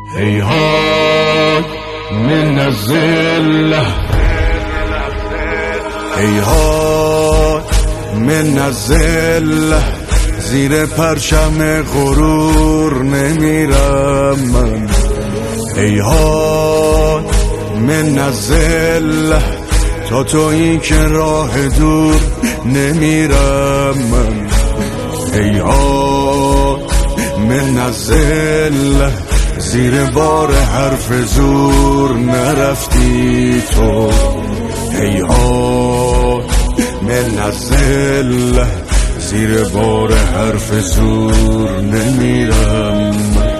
هیهات من الذله، هیهات من الذله، زیر پرچم غرور نمیرم من. هیهات من الذله، تا تویی که راه دور نمیرم من. هیهات من الذله، زیر بار حرف زور نرفتی تو. هیهات من الذله، زیر بار حرف زور نمیرم.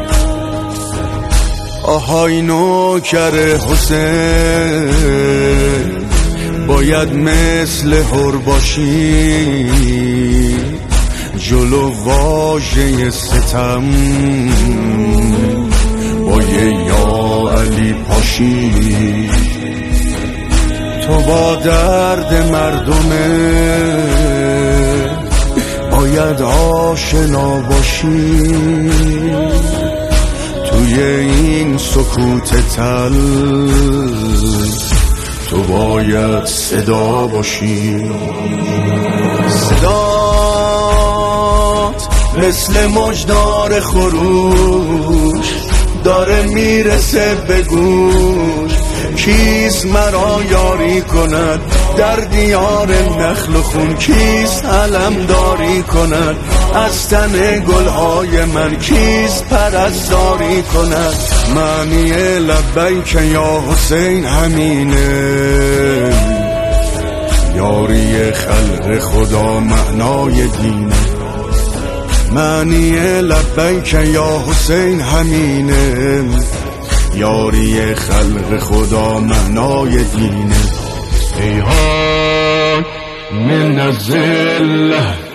آهای نوکر حسین، باید مثل هر باشی، جلو واژه ستم با یه یا علی پاشی. تو با درد مردمه باید آشنا باشی، توی این سکوت تل تو باید صدا باشی. صدات مثل مجدار خروش داره میرسه به گوش. کیست مرا یاری کند در دیار نخل و خون؟ کیست علم داری کند از تن گلهای من؟ کیست پرستاری کند؟ معنی لبیک یا حسین همینه، یاری خلق خدا معنای دینه. معنی لبیک یا حسین همینه، یاری خلق خدا معنای دینه. هیهات من الذله.